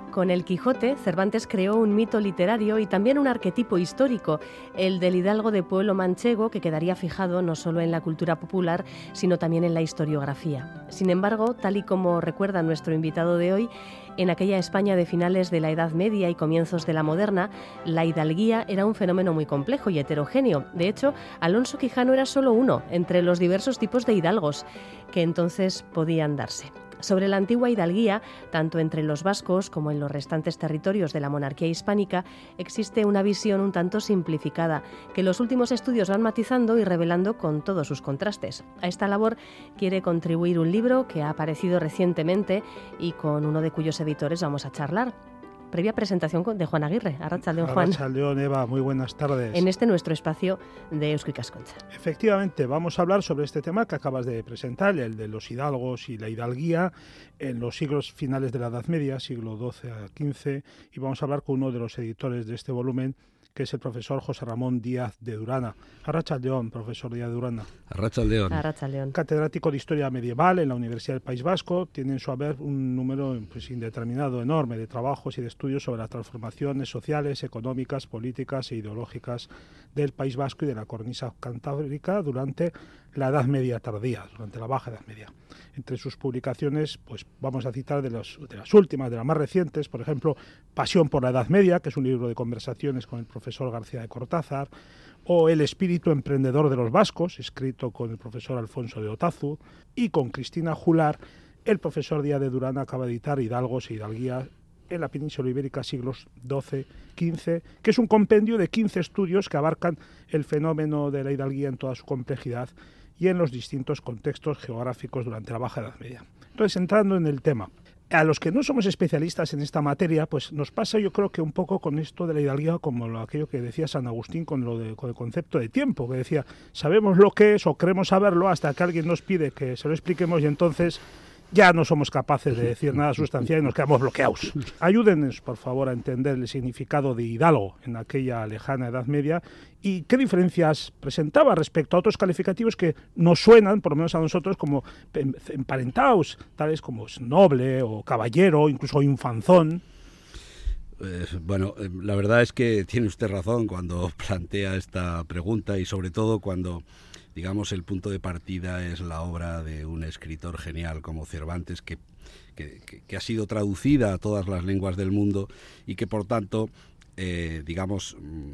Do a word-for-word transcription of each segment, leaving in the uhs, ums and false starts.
Con El Quijote, Cervantes creó un mito literario y también un arquetipo histórico, el del hidalgo de pueblo manchego, que quedaría fijado no solo en la cultura popular, sino también en la historiografía. Sin embargo, tal y como recuerda nuestro invitado de hoy, en aquella España de finales de la Edad Media y comienzos de la moderna, la hidalguía era un fenómeno muy complejo y heterogéneo. De hecho, Alonso Quijano era solo uno entre los diversos tipos de hidalgos que entonces podían darse. Sobre la antigua hidalguía, tanto entre los vascos como en los restantes territorios de la monarquía hispánica, existe una visión un tanto simplificada, que los últimos estudios van matizando y revelando con todos sus contrastes. A esta labor quiere contribuir un libro que ha aparecido recientemente y con uno de cuyos editores vamos a charlar. Previa presentación de Juan Aguirre. Arratsaldeon, Juan. Arratsaldeon, Eva. Muy buenas tardes. En este nuestro espacio de Eusko Ikaskuntza. Efectivamente, vamos a hablar sobre este tema que acabas de presentar, el de los hidalgos y la hidalguía en los siglos finales de la Edad Media, siglo doce a quince, y vamos a hablar con uno de los editores de este volumen, que es el profesor José Ramón Díaz de Durana. Arratsaldeon, profesor Díaz de Durana. Arratsaldeon. Arratsaldeon. Catedrático de Historia Medieval en la Universidad del País Vasco, tiene en su haber un número pues, indeterminado, enorme, de trabajos y de estudios sobre las transformaciones sociales, económicas, políticas e ideológicas del País Vasco y de la cornisa cantábrica durante la Edad Media tardía, durante la Baja Edad Media. Entre sus publicaciones, pues vamos a citar de, los, de las últimas, de las más recientes, por ejemplo, Pasión por la Edad Media, que es un libro de conversaciones con el profesor García de Cortázar, o El espíritu emprendedor de los vascos, escrito con el profesor Alfonso de Otazu, y con Cristina Jular, el profesor Díaz de Durana acaba de editar Hidalgos e Hidalguías en la península ibérica siglos doce a quince, que es un compendio de quince estudios que abarcan el fenómeno de la hidalguía en toda su complejidad y en los distintos contextos geográficos durante la Baja Edad Media. Entonces, entrando en el tema, a los que no somos especialistas en esta materia, pues nos pasa yo creo que un poco con esto de la hidalguía, como lo, aquello que decía San Agustín con, lo de, con el concepto de tiempo, que decía, sabemos lo que es o queremos saberlo hasta que alguien nos pide que se lo expliquemos y entonces ya no somos capaces de decir nada sustancial y nos quedamos bloqueados. Ayúdennos, por favor, a entender el significado de hidalgo en aquella lejana Edad Media y qué diferencias presentaba respecto a otros calificativos que nos suenan, por lo menos a nosotros, como emparentados, tales como noble o caballero, incluso infanzón. Eh, bueno, eh, la verdad es que tiene usted razón cuando plantea esta pregunta y sobre todo cuando, digamos, el punto de partida es la obra de un escritor genial como Cervantes, que, que, que ha sido traducida a todas las lenguas del mundo y que, por tanto, eh, digamos,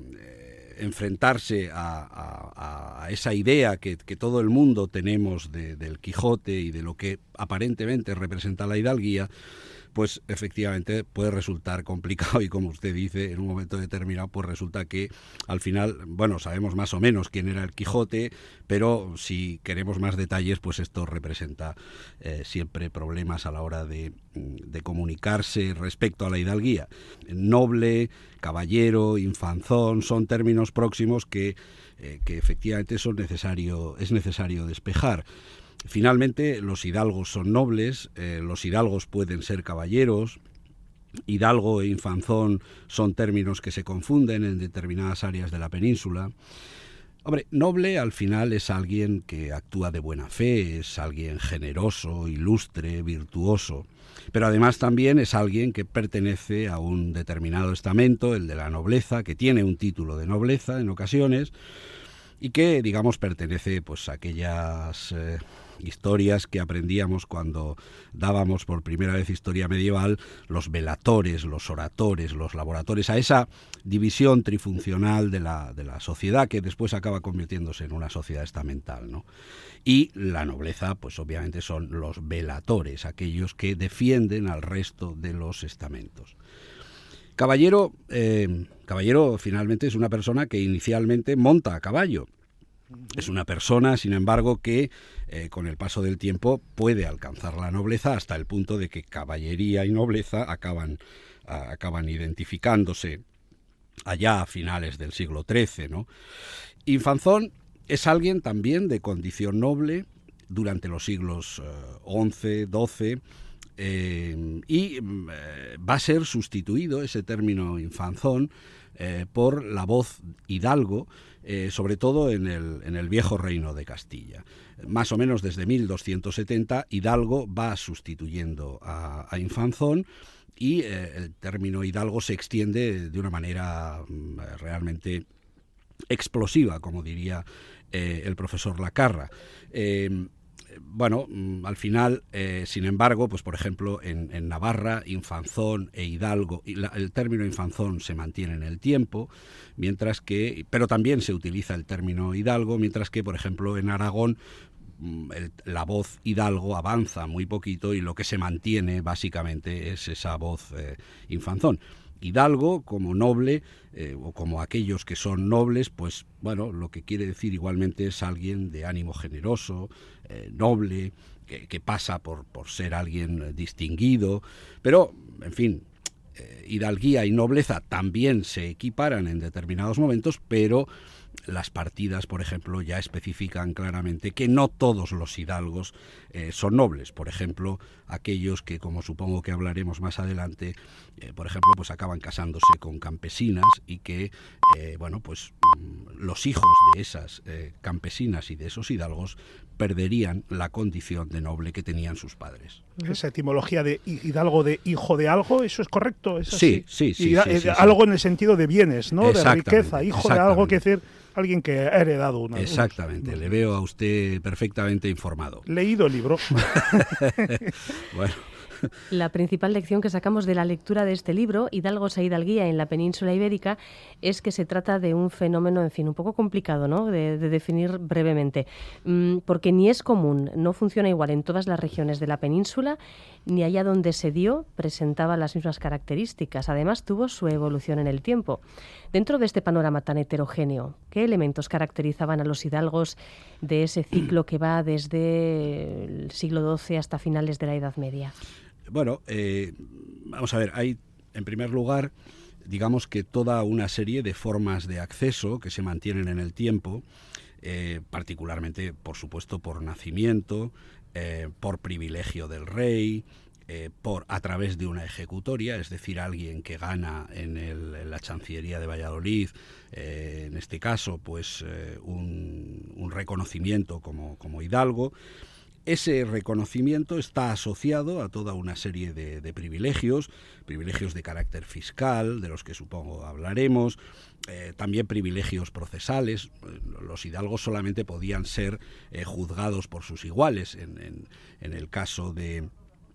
eh, enfrentarse a, a, a esa idea que, que todo el mundo tenemos de, del Quijote y de lo que aparentemente representa la hidalguía, pues efectivamente puede resultar complicado y, como usted dice, en un momento determinado pues resulta que al final, bueno, sabemos más o menos quién era el Quijote, pero si queremos más detalles, pues esto representa eh, siempre problemas a la hora de, de comunicarse respecto a la hidalguía. Noble, caballero, infanzón, son términos próximos que, eh, que efectivamente son necesario, es necesario despejar. Finalmente, los hidalgos son nobles, eh, los hidalgos pueden ser caballeros, hidalgo e infanzón son términos que se confunden en determinadas áreas de la península. Hombre, noble al final es alguien que actúa de buena fe, es alguien generoso, ilustre, virtuoso, pero además también es alguien que pertenece a un determinado estamento, el de la nobleza, que tiene un título de nobleza en ocasiones, y que, digamos, pertenece pues a aquellas eh, historias que aprendíamos cuando dábamos por primera vez historia medieval, los velatores, los oratores, los laboratores, a esa división trifuncional de la, de la sociedad que después acaba convirtiéndose en una sociedad estamental, ¿no? Y la nobleza, pues obviamente son los velatores, aquellos que defienden al resto de los estamentos. Caballero, eh, caballero finalmente es una persona que inicialmente monta a caballo. Es una persona, sin embargo, que eh, con el paso del tiempo puede alcanzar la nobleza hasta el punto de que caballería y nobleza acaban, a, acaban identificándose allá a finales del siglo trece, ¿no? Infanzón es alguien también de condición noble durante los siglos eh, once, doce, Eh, y eh, va a ser sustituido ese término infanzón eh, por la voz hidalgo, eh, sobre todo en el, en el viejo reino de Castilla. Más o menos desde mil doscientos setenta, hidalgo va sustituyendo a, a infanzón y eh, el término hidalgo se extiende de una manera mm, realmente explosiva, como diría eh, el profesor Lacarra. Eh, Bueno, al final, eh, sin embargo, pues por ejemplo, en, en Navarra, infanzón e hidalgo, y la, el término infanzón se mantiene en el tiempo, mientras que, pero también se utiliza el término hidalgo, mientras que, por ejemplo, en Aragón, el, la voz hidalgo avanza muy poquito y lo que se mantiene básicamente es esa voz eh, infanzón. Hidalgo, como noble, eh, o como aquellos que son nobles, pues bueno, lo que quiere decir igualmente es alguien de ánimo generoso, eh, noble, que, que pasa por, por ser alguien distinguido, pero, en fin, eh, hidalguía y nobleza también se equiparan en determinados momentos, pero las partidas, por ejemplo, ya especifican claramente que no todos los hidalgos eh, son nobles. Por ejemplo, aquellos que, como supongo que hablaremos más adelante, eh, por ejemplo, pues acaban casándose con campesinas y que, eh, bueno, pues los hijos de esas eh, campesinas y de esos hidalgos perderían la condición de noble que tenían sus padres. Esa etimología de hidalgo, de hijo de algo, ¿eso es correcto? ¿Es sí, sí, sí, Hida- sí, sí, Algo sí. en el sentido de bienes, ¿no? De riqueza, hijo de algo, que decir alguien que ha heredado una. Exactamente, unos, le veo a usted perfectamente informado. Leído el libro. Bueno. La principal lección que sacamos de la lectura de este libro, Hidalgos e Hidalguía en la península ibérica, es que se trata de un fenómeno, en fin, un poco complicado, ¿no?, de, de definir brevemente, mm, porque ni es común, no funciona igual en todas las regiones de la península, ni allá donde se dio presentaba las mismas características. Además, tuvo su evolución en el tiempo. Dentro de este panorama tan heterogéneo, ¿qué elementos caracterizaban a los hidalgos de ese ciclo que va desde el siglo doce hasta finales de la Edad Media? Bueno, eh, vamos a ver, hay, en primer lugar, digamos que toda una serie de formas de acceso que se mantienen en el tiempo, eh, particularmente, por supuesto, por nacimiento, eh, por privilegio del rey, eh, por a través de una ejecutoria, es decir, alguien que gana en, el, en la Chancillería de Valladolid, eh, en este caso, pues eh, un, un reconocimiento como, como hidalgo. Ese reconocimiento está asociado a toda una serie de, de privilegios, privilegios de carácter fiscal, de los que supongo hablaremos, eh, también privilegios procesales. Los hidalgos solamente podían ser eh, juzgados por sus iguales. En, en, en el caso de...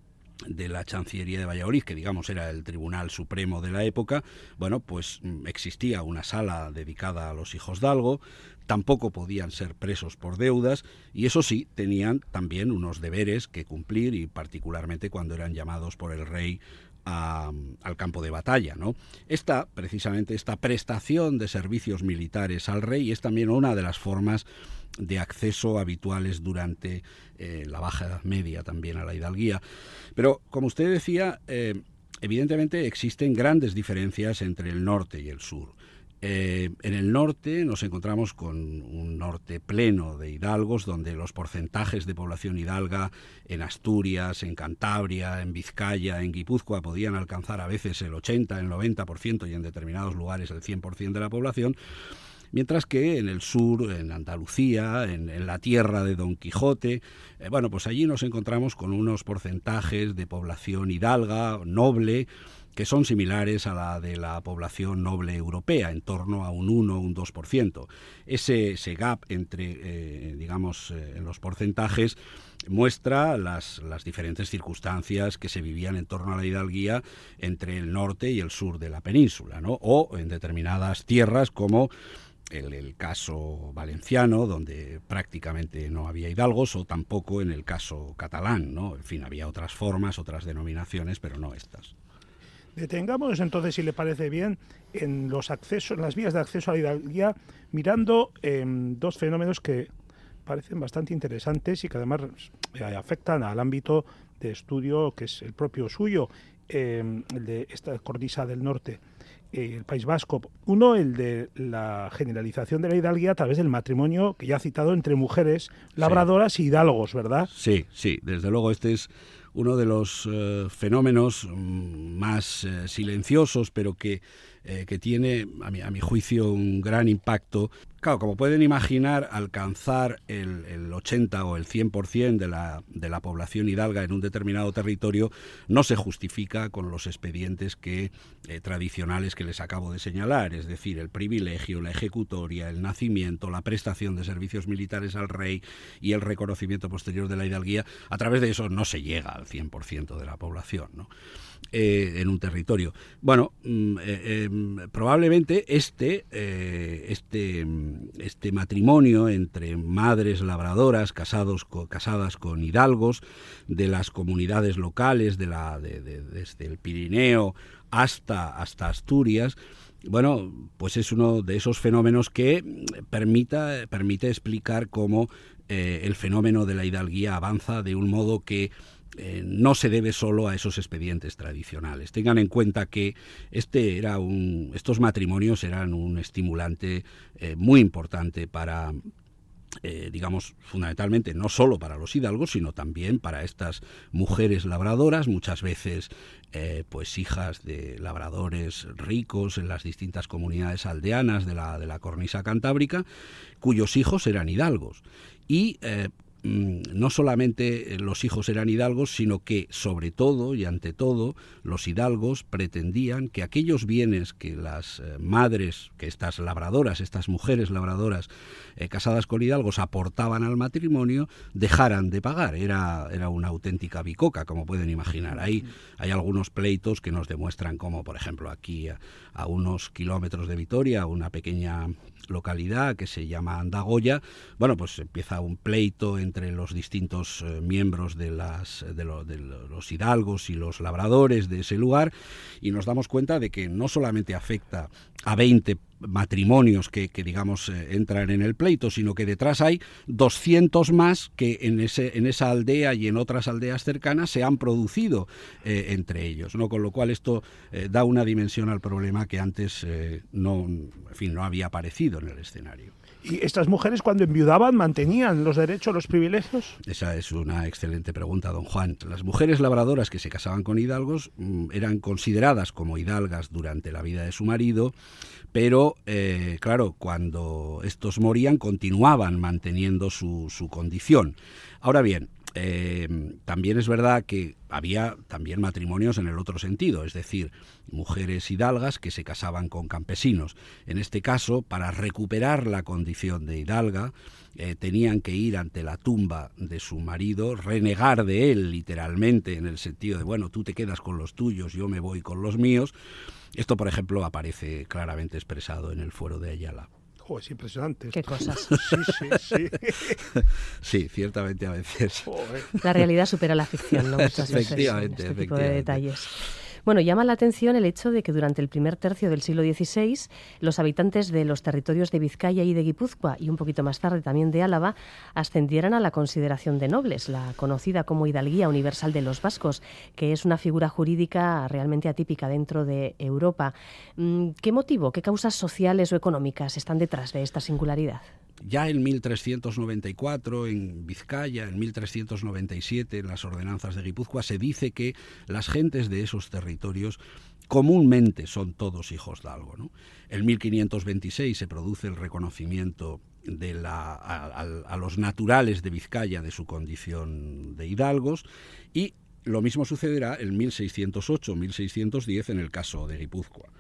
de la Chancillería de Valladolid, que digamos era el Tribunal Supremo de la época, bueno, pues existía una sala dedicada a los hijosdalgo, tampoco podían ser presos por deudas y eso sí, tenían también unos deberes que cumplir y particularmente cuando eran llamados por el rey a, al campo de batalla, ¿no? Esta, precisamente, esta prestación de servicios militares al rey es también una de las formas de acceso habituales durante eh, la Baja Edad Media también a la hidalguía. Pero, como usted decía, eh, evidentemente existen grandes diferencias entre el norte y el sur. Eh, en el norte nos encontramos con un norte pleno de hidalgos, donde los porcentajes de población hidalga en Asturias, en Cantabria, en Vizcaya, en Guipúzcoa podían alcanzar a veces el ochenta, el noventa por ciento y en determinados lugares el cien por ciento de la población. Mientras que en el sur, en Andalucía, en, en la tierra de Don Quijote, eh, bueno, pues allí nos encontramos con unos porcentajes de población hidalga, noble, que son similares a la de la población noble europea, en torno a un uno o un dos por ciento. Ese, ese gap entre, eh, digamos, eh, en los porcentajes muestra las, las diferentes circunstancias que se vivían en torno a la hidalguía entre el norte y el sur de la península, ¿no? O en determinadas tierras como el, el caso valenciano, donde prácticamente no había hidalgos, o tampoco en el caso catalán, ¿no? En fin, había otras formas, otras denominaciones, pero no estas. Detengámonos entonces, si le parece bien, en los accesos, en las vías de acceso a la hidalguía, mirando eh, dos fenómenos que parecen bastante interesantes y que además eh, afectan al ámbito de estudio que es el propio suyo, eh, el de esta cornisa del norte, eh, el País Vasco. Uno, el de la generalización de la hidalguía a través del matrimonio que ya ha citado entre mujeres labradoras sí. y hidalgos, ¿verdad? Sí, sí, desde luego este es uno de los eh, fenómenos más eh, silenciosos, pero que eh, que tiene, a mi, a mi juicio, un gran impacto. Claro, como pueden imaginar, alcanzar el, el ochenta o el cien por ciento de la, de la población hidalga en un determinado territorio no se justifica con los expedientes que, eh, tradicionales que les acabo de señalar, es decir, el privilegio, la ejecutoria, el nacimiento, la prestación de servicios militares al rey y el reconocimiento posterior de la hidalguía. A través de eso no se llega al cien por ciento de la población, ¿no? Eh, en un territorio. Bueno, eh, eh, probablemente este, eh, este, este matrimonio entre madres labradoras casados con, casadas con hidalgos de las comunidades locales de la, de, de, desde el Pirineo hasta, hasta Asturias, bueno, pues es uno de esos fenómenos que permita, permite explicar cómo eh, el fenómeno de la hidalguía avanza de un modo que Eh, no se debe solo a esos expedientes tradicionales. Tengan en cuenta que este era un, estos matrimonios eran un estimulante eh, muy importante para, eh, digamos, fundamentalmente no solo para los hidalgos, sino también para estas mujeres labradoras, muchas veces eh, pues hijas de labradores ricos en las distintas comunidades aldeanas de la, de la cornisa cantábrica, cuyos hijos eran hidalgos. Y eh, no solamente los hijos eran hidalgos, sino que, sobre todo y ante todo, los hidalgos pretendían que aquellos bienes que las eh, madres, que estas labradoras, estas mujeres labradoras eh, casadas con hidalgos aportaban al matrimonio, dejaran de pagar. Era, era una auténtica bicoca, como pueden imaginar. Ahí hay algunos pleitos que nos demuestran cómo, por ejemplo, aquí a, a unos kilómetros de Vitoria, una pequeña localidad que se llama Andagoya, bueno, pues empieza un pleito entre los distintos eh, miembros de, las, de, lo, de los hidalgos y los labradores de ese lugar, y nos damos cuenta de que no solamente afecta a veinte matrimonios que, que digamos eh, entran en el pleito, sino que detrás hay doscientos más que en ese en esa aldea y en otras aldeas cercanas se han producido eh, entre ellos, ¿no? Con lo cual esto eh, da una dimensión al problema que antes eh, no, en fin, no había aparecido en el escenario. ¿Y estas mujeres cuando enviudaban mantenían los derechos, los privilegios? Esa es una excelente pregunta, don Juan. Las mujeres labradoras que se casaban con hidalgos mmm, eran consideradas como hidalgas durante la vida de su marido, pero eh, claro, cuando estos morían continuaban manteniendo su, su condición. Ahora bien, Eh, también es verdad que había también matrimonios en el otro sentido, es decir, mujeres hidalgas que se casaban con campesinos. En este caso, para recuperar la condición de hidalga, eh, tenían que ir ante la tumba de su marido, renegar de él literalmente, en el sentido de, bueno, tú te quedas con los tuyos, yo me voy con los míos. Esto, por ejemplo, aparece claramente expresado en el Fuero de Ayala. Oh, es impresionante. Qué cosas. Sí, sí, sí. Sí, ciertamente a veces. Joder. La realidad supera la ficción, ¿no? Muchas Efectivamente, veces, este tipo efectivamente. de detalles. Bueno, llama la atención el hecho de que durante el primer tercio del siglo dieciséis los habitantes de los territorios de Vizcaya y de Guipúzcoa, y un poquito más tarde también de Álava, ascendieran a la consideración de nobles, la conocida como hidalguía universal de los vascos, que es una figura jurídica realmente atípica dentro de Europa. ¿Qué motivo, qué causas sociales o económicas están detrás de esta singularidad? Ya en mil trescientos noventa y cuatro en Vizcaya, en mil trescientos noventa y siete en las ordenanzas de Guipúzcoa, se dice que las gentes de esos territorios comúnmente son todos hijos de algo, ¿no? En mil quinientos veintiséis se produce el reconocimiento de la, a, a, a los naturales de Vizcaya de su condición de hidalgos, y lo mismo sucederá en mil seiscientos ocho mil seiscientos diez en el caso de Guipúzcoa.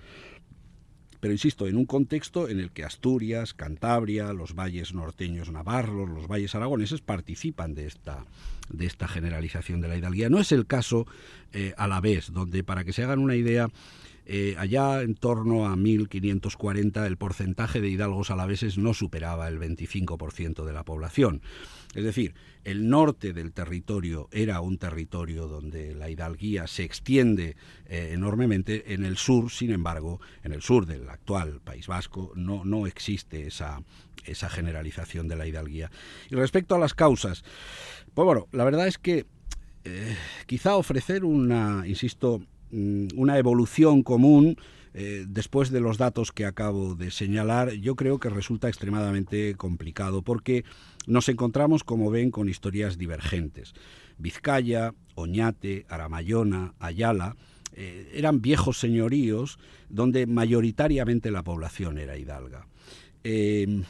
Pero insisto, en un contexto en el que Asturias, Cantabria, los valles norteños navarros, los valles aragoneses participan de esta, de esta generalización de la hidalguía. No es el caso eh, alavés, donde, para que se hagan una idea, eh, allá en torno a mil quinientos cuarenta el porcentaje de hidalgos alaveses no superaba el veinticinco por ciento de la población. Es decir, el norte del territorio era un territorio donde la hidalguía se extiende eh, enormemente. En el sur, sin embargo, en el sur del actual País Vasco, no, no existe esa, esa generalización de la hidalguía. Y respecto a las causas, pues bueno, la verdad es que eh, quizá ofrecer una, insisto, una evolución común Eh, después de los datos que acabo de señalar, yo creo que resulta extremadamente complicado, porque nos encontramos, como ven, con historias divergentes. Vizcaya, Oñate, Aramayona, Ayala eh, eran viejos señoríos donde mayoritariamente la población era hidalga. Eh,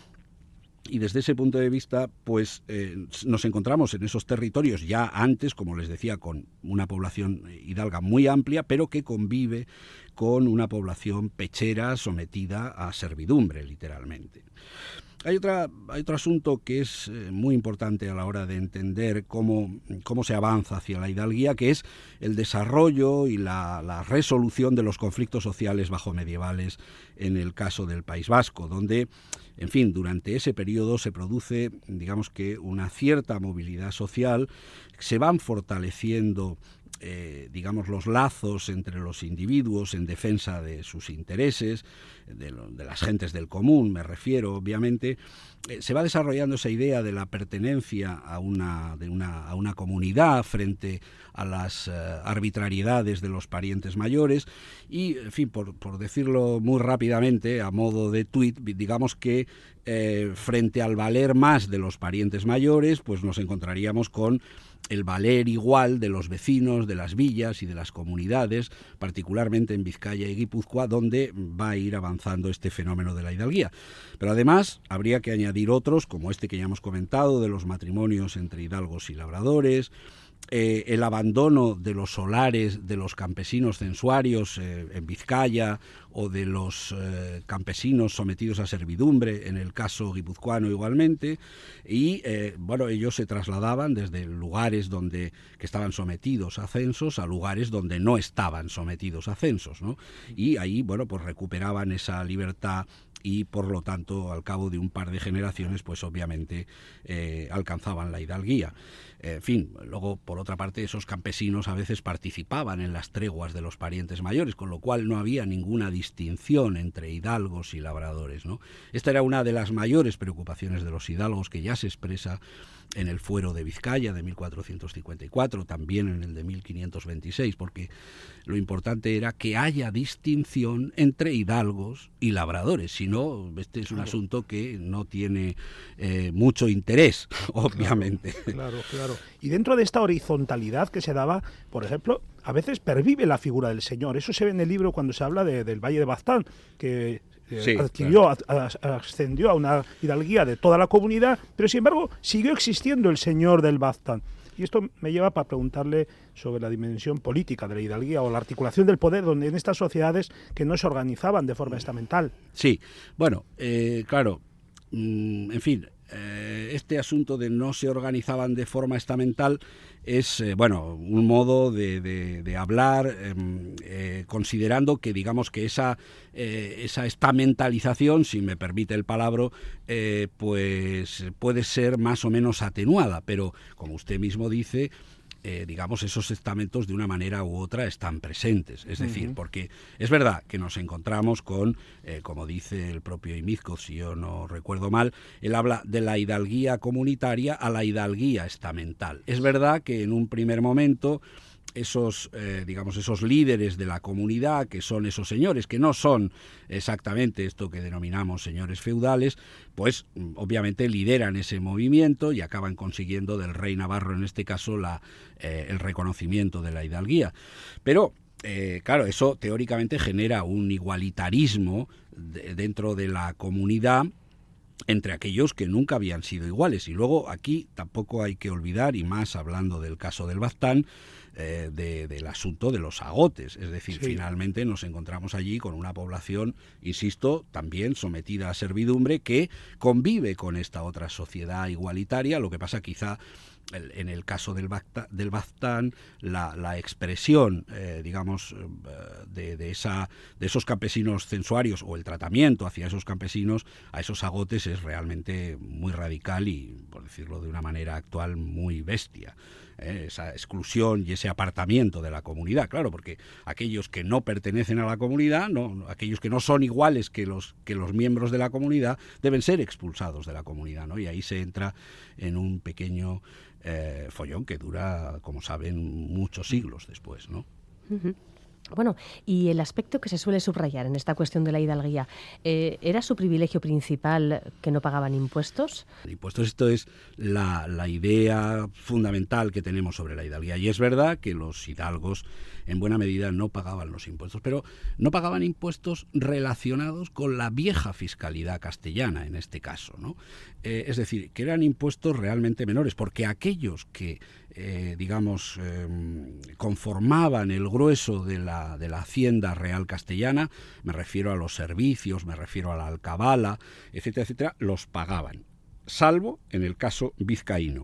Y desde ese punto de vista, pues eh, nos encontramos en esos territorios ya antes, como les decía, con una población hidalga muy amplia, pero que convive con una población pechera sometida a servidumbre, literalmente. Hay, otra, hay otro asunto que es eh, muy importante a la hora de entender cómo, cómo se avanza hacia la hidalguía, que es el desarrollo y la, la resolución de los conflictos sociales bajomedievales en el caso del País Vasco, donde, en fin, durante ese periodo se produce, digamos que, una cierta movilidad social, se van fortaleciendo Eh, digamos, los lazos entre los individuos en defensa de sus intereses, de, lo, de las gentes del común, me refiero, obviamente, eh, se va desarrollando esa idea de la pertenencia a una, de una, a una comunidad frente a las eh, arbitrariedades de los parientes mayores y, en fin, por, por decirlo muy rápidamente, a modo de tuit, digamos que eh, frente al valer más de los parientes mayores, pues nos encontraríamos con el valer igual de los vecinos, de las villas y de las comunidades, particularmente en Vizcaya y Guipúzcoa, donde va a ir avanzando este fenómeno de la hidalguía. Pero además habría que añadir otros, como este que ya hemos comentado, de los matrimonios entre hidalgos y labradores, Eh, el abandono de los solares de los campesinos censuarios eh, en Vizcaya o de los eh, campesinos sometidos a servidumbre, en el caso guipuzcoano igualmente, y eh, bueno, ellos se trasladaban desde lugares donde que estaban sometidos a censos a lugares donde no estaban sometidos a censos, ¿no? Y ahí, bueno, pues recuperaban esa libertad y por lo tanto al cabo de un par de generaciones pues obviamente eh, alcanzaban la hidalguía. En fin, luego por otra parte esos campesinos a veces participaban en las treguas de los parientes mayores, con lo cual no había ninguna distinción entre hidalgos y labradores, ¿no? Esta era una de las mayores preocupaciones de los hidalgos, que ya se expresa en el Fuero de Vizcaya de mil cuatrocientos cincuenta y cuatro, también en el de mil quinientos veintiséis, porque lo importante era que haya distinción entre hidalgos y labradores, si no, este es un claro. asunto que no tiene eh, mucho interés, obviamente. Claro, claro, claro. Y dentro de esta horizontalidad que se daba, por ejemplo, a veces pervive la figura del señor. Eso se ve en el libro cuando se habla de, del Valle de Baztán, que sí, adquirió, claro. a, a, ascendió a una hidalguía de toda la comunidad, pero sin embargo siguió existiendo el señor del Baztán. Y esto me lleva para preguntarle sobre la dimensión política de la hidalguía o la articulación del poder donde en estas sociedades que no se organizaban de forma estamental. Sí, bueno, eh, claro, mmm, en fin, eh, este asunto de no se organizaban de forma estamental es, eh, bueno, un modo de, de, de hablar eh, eh, considerando que, digamos, que esa, eh, esa estamentalización, si me permite el palabra, eh, pues puede ser más o menos atenuada, pero, como usted mismo dice, Eh, digamos, esos estamentos de una manera u otra están presentes. Es decir, uh-huh. porque es verdad que nos encontramos con, eh, como dice el propio Imizcoz, si yo no recuerdo mal, él habla de la hidalguía comunitaria a la hidalguía estamental. Es verdad que en un primer momento esos, eh, digamos, esos líderes de la comunidad, que son esos señores, que no son exactamente esto que denominamos señores feudales, pues obviamente lideran ese movimiento y acaban consiguiendo del rey navarro, en este caso, la, eh, el reconocimiento de la hidalguía. Pero, eh, claro, eso teóricamente genera un igualitarismo de, dentro de la comunidad entre aquellos que nunca habían sido iguales. Y luego aquí tampoco hay que olvidar, y más hablando del caso del Baztán, eh, de, del asunto de los agotes. Es decir, sí. finalmente nos encontramos allí con una población, insisto, también sometida a servidumbre, que convive con esta otra sociedad igualitaria. Lo que pasa quizá en el caso del, Bacta, del Baztán, la, la expresión, eh, digamos, de, de, esa, de esos campesinos censuarios o el tratamiento hacia esos campesinos, a esos agotes, es realmente muy radical y, por decirlo de una manera actual, muy bestia. Eh, esa exclusión y ese apartamiento de la comunidad, claro, porque aquellos que no pertenecen a la comunidad, no, aquellos que no son iguales que los, que los miembros de la comunidad, deben ser expulsados de la comunidad, ¿no? Y ahí se entra en un pequeño Eh, follón que dura, como saben, muchos siglos después, ¿no? Uh-huh. Bueno, y el aspecto que se suele subrayar en esta cuestión de la hidalguía, eh, ¿era su privilegio principal que no pagaban impuestos? Impuestos, esto es la, la idea fundamental que tenemos sobre la hidalguía. Y es verdad que los hidalgos en buena medida no pagaban los impuestos, pero no pagaban impuestos relacionados con la vieja fiscalidad castellana, en este caso, ¿no? Eh, es decir, que eran impuestos realmente menores, porque aquellos que, eh, digamos, eh, conformaban el grueso de la, de la hacienda real castellana, me refiero a los servicios, me refiero a la alcabala, etcétera, etcétera, los pagaban, salvo en el caso vizcaíno.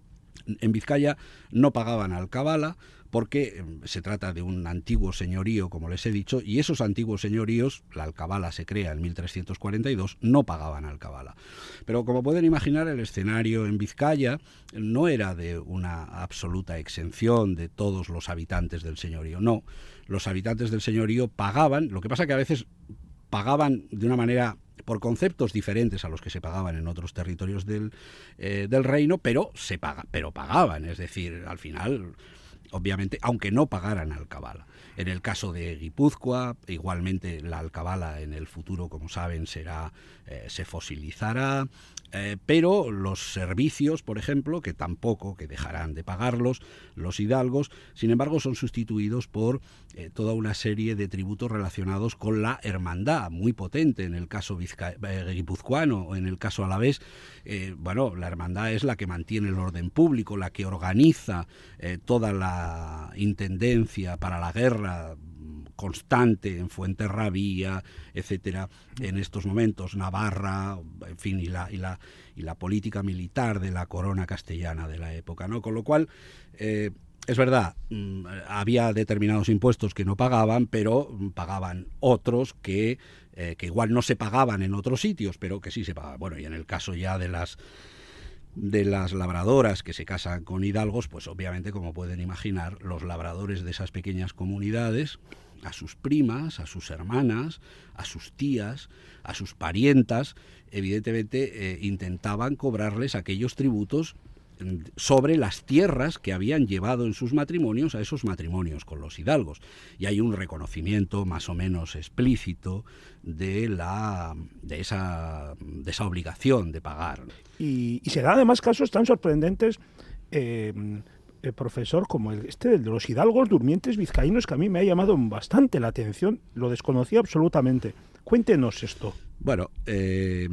En Vizcaya no pagaban alcabala porque se trata de un antiguo señorío, como les he dicho, y esos antiguos señoríos, la alcabala se crea en mil trescientos cuarenta y dos, no pagaban alcabala. Pero como pueden imaginar, el escenario en Vizcaya no era de una absoluta exención de todos los habitantes del señorío, no. Los habitantes del señorío pagaban, lo que pasa que a veces pagaban de una manera por conceptos diferentes a los que se pagaban en otros territorios del, eh, del reino, pero se paga, pero pagaban, es decir, al final, obviamente, aunque no pagaran alcabala. En el caso de Guipúzcoa, igualmente la alcabala en el futuro, como saben, será eh, se fosilizará, eh, pero los servicios, por ejemplo, que tampoco, que dejarán de pagarlos los hidalgos, sin embargo, son sustituidos por eh, toda una serie de tributos relacionados con la hermandad, muy potente en el caso vizca- eh, guipuzcoano o en el caso alavés. Eh, bueno, la hermandad es la que mantiene el orden público, la que organiza eh, toda la intendencia para la guerra constante en Fuenterrabía, etcétera, en estos momentos, Navarra, en fin, y la, y la, y la política militar de la corona castellana de la época, ¿no? Con lo cual, eh, es verdad, había determinados impuestos que no pagaban, pero pagaban otros que, eh, que igual no se pagaban en otros sitios, pero que sí se pagaban. Bueno, y en el caso ya de las de las labradoras que se casan con hidalgos, pues obviamente, como pueden imaginar, los labradores de esas pequeñas comunidades, a sus primas, a sus hermanas, a sus tías, a sus parientas, evidentemente eh, intentaban cobrarles aquellos tributos sobre las tierras que habían llevado en sus matrimonios a esos matrimonios con los hidalgos. Y hay un reconocimiento más o menos explícito de la de esa, de esa obligación de pagar. Y, y se dan además casos tan sorprendentes, eh, eh, profesor, como el, este de los hidalgos durmientes vizcaínos, que a mí me ha llamado bastante la atención, lo desconocía absolutamente. Cuéntenos esto. Bueno, eh...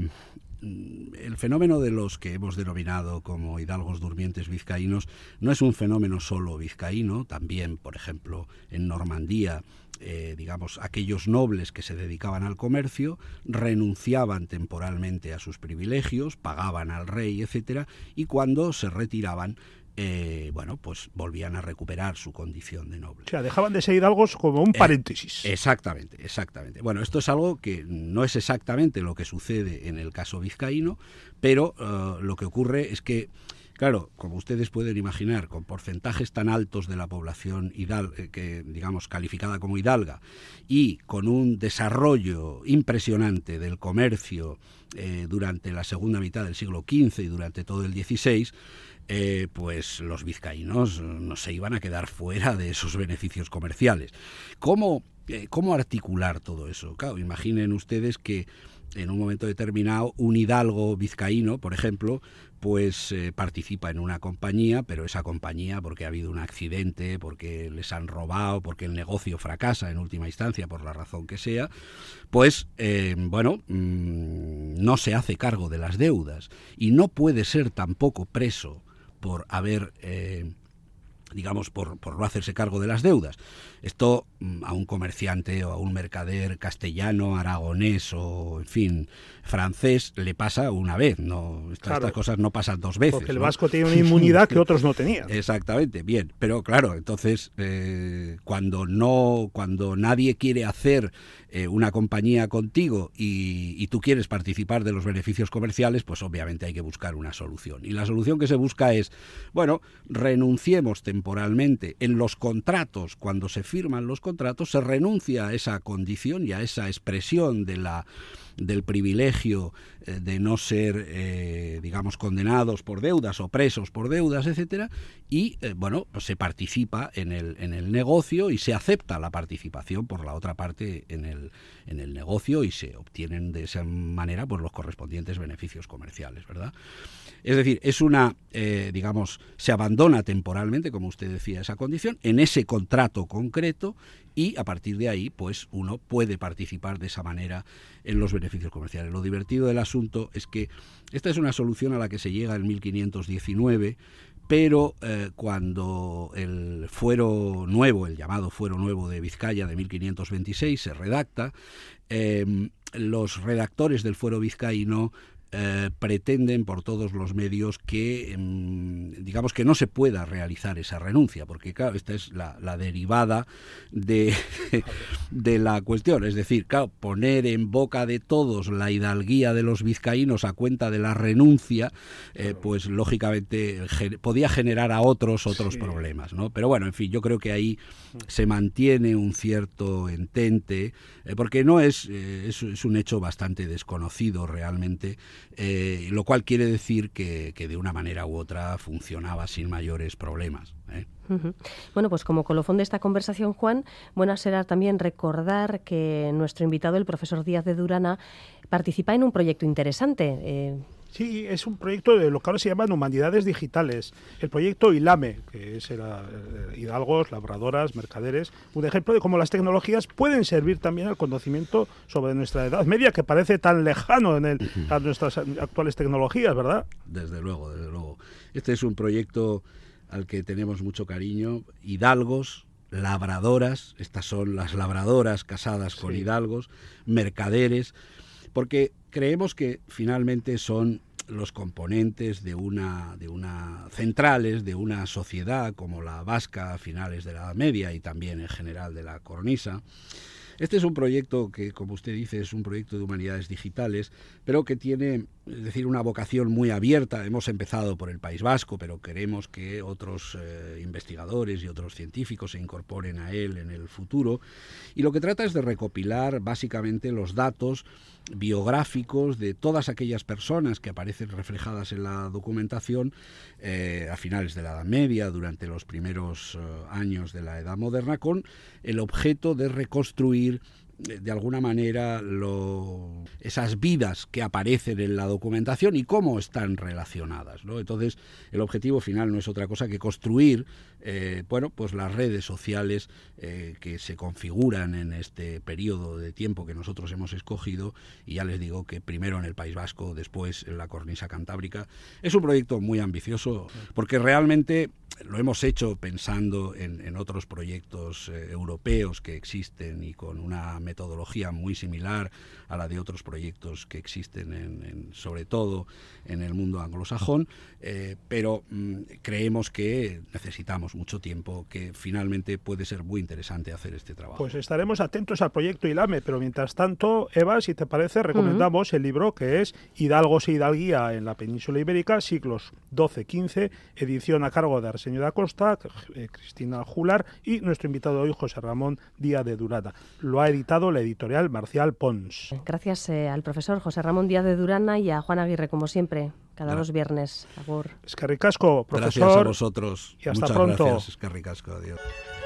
el fenómeno de los que hemos denominado como hidalgos durmientes vizcaínos no es un fenómeno solo vizcaíno, también, por ejemplo, en Normandía, eh, digamos, aquellos nobles que se dedicaban al comercio renunciaban temporalmente a sus privilegios, pagaban al rey, etcétera, y cuando se retiraban, Eh, bueno, pues volvían a recuperar su condición de noble. O sea, dejaban de ser hidalgos como un paréntesis. Eh, exactamente, exactamente. Bueno, esto es algo que no es exactamente lo que sucede en el caso vizcaíno, pero uh, lo que ocurre es que, claro, como ustedes pueden imaginar, con porcentajes tan altos de la población hidal que, digamos, calificada como hidalga, y con un desarrollo impresionante del comercio eh, durante la segunda mitad del siglo quince y durante todo el dieciséis, Eh, pues los vizcaínos no se iban a quedar fuera de esos beneficios comerciales. ¿Cómo, eh, cómo articular todo eso? Claro, imaginen ustedes que en un momento determinado un hidalgo vizcaíno, por ejemplo, pues eh, participa en una compañía, pero esa compañía, porque ha habido un accidente, porque les han robado, porque el negocio fracasa en última instancia, por la razón que sea, pues, eh, bueno, mmm, no se hace cargo de las deudas y no puede ser tampoco preso por haber, eh, digamos, por, por no hacerse cargo de las deudas. Esto a un comerciante o a un mercader castellano, aragonés o, en fin, francés le pasa una vez. No, estas, claro, estas cosas no pasan dos veces. Porque el ¿no? vasco tiene una inmunidad que otros no tenían. Exactamente, bien. Pero claro, entonces, eh, cuando no, cuando nadie quiere hacer eh, una compañía contigo y, y tú quieres participar de los beneficios comerciales, pues obviamente hay que buscar una solución. Y la solución que se busca es, bueno, renunciemos temporalmente en los contratos, cuando se firman los contratos, se renuncia a esa condición y a esa expresión de la, del privilegio eh, de no ser, eh, digamos, condenados por deudas o presos por deudas, etcétera, y eh, bueno, pues se participa en el, en el negocio y se acepta la participación por la otra parte en el, en el negocio y se obtienen de esa manera pues los correspondientes beneficios comerciales, ¿verdad? Es decir, es una, eh, digamos, se abandona temporalmente, como usted decía, esa condición, en ese contrato concreto y a partir de ahí, pues uno puede participar de esa manera en los beneficios comerciales. Lo divertido del asunto es que esta es una solución a la que se llega en mil quinientos diecinueve, pero eh, cuando el fuero nuevo, el llamado fuero nuevo de Vizcaya de mil quinientos veintiséis se redacta, eh, los redactores del fuero vizcaíno Eh, pretenden por todos los medios que, eh, digamos, que no se pueda realizar esa renuncia, porque claro, esta es la, la derivada de, de la cuestión, es decir, claro, poner en boca de todos la hidalguía de los vizcaínos a cuenta de la renuncia, eh, pues lógicamente ge- podía generar a otros otros sí. problemas, ¿no? Pero bueno, en fin, yo creo que ahí se mantiene un cierto entente, eh, porque no es, eh, es, es un hecho bastante desconocido realmente. Eh, lo cual quiere decir que, que de una manera u otra funcionaba sin mayores problemas, ¿eh? Uh-huh. Bueno, pues como colofón de esta conversación, Juan, bueno será también recordar que nuestro invitado, el profesor Díaz de Durana, participa en un proyecto interesante. Eh, Sí, es un proyecto de lo que ahora se llaman Humanidades Digitales, el proyecto ILAME, que es era, eh, hidalgos, labradoras, mercaderes, un ejemplo de cómo las tecnologías pueden servir también al conocimiento sobre nuestra Edad Media, que parece tan lejano en el, a nuestras actuales tecnologías, ¿verdad? Desde luego, desde luego. Este es un proyecto al que tenemos mucho cariño, hidalgos, labradoras, estas son las labradoras casadas con sí. hidalgos, mercaderes, porque creemos que finalmente son los componentes de una, de una centrales de una sociedad como la vasca a finales de la Edad Media y también en general de la cornisa. Este es un proyecto que, como usted dice, es un proyecto de humanidades digitales, pero que tiene, es decir, una vocación muy abierta. Hemos empezado por el País Vasco, pero queremos que otros eh, investigadores y otros científicos se incorporen a él en el futuro. Y lo que trata es de recopilar básicamente los datos biográficos de todas aquellas personas que aparecen reflejadas en la documentación eh, a finales de la Edad Media, durante los primeros eh, años de la Edad Moderna, con el objeto de reconstruir de alguna manera lo, esas vidas que aparecen en la documentación y cómo están relacionadas, ¿no? Entonces, el objetivo final no es otra cosa que construir eh, bueno, pues las redes sociales eh, que se configuran en este periodo de tiempo que nosotros hemos escogido, y ya les digo que primero en el País Vasco, después en la cornisa cantábrica. Es un proyecto muy ambicioso porque realmente lo hemos hecho pensando en, en otros proyectos eh, europeos que existen y con una metodología muy similar a la de otros proyectos que existen en, en, sobre todo en el mundo anglosajón, eh, pero mm, creemos que necesitamos mucho tiempo, que finalmente puede ser muy interesante hacer este trabajo. Pues estaremos atentos al proyecto ILAME, pero mientras tanto, Eva, si te parece, recomendamos uh-huh. el libro que es Hidalgos e Hidalguía en la Península Ibérica, siglos doce quince, edición a cargo de Arsenio da Costa, eh, Cristina Jular y nuestro invitado hoy, José Ramón Díaz de Durana. Lo ha editado la editorial Marcial Pons. Gracias eh, al profesor José Ramón Díaz de Durana y a Juan Aguirre, como siempre, cada dos viernes. Agur. Es que ricasco, profesor. Gracias a vosotros. Y hasta Muchas pronto. Gracias, es que ricasco. Adiós.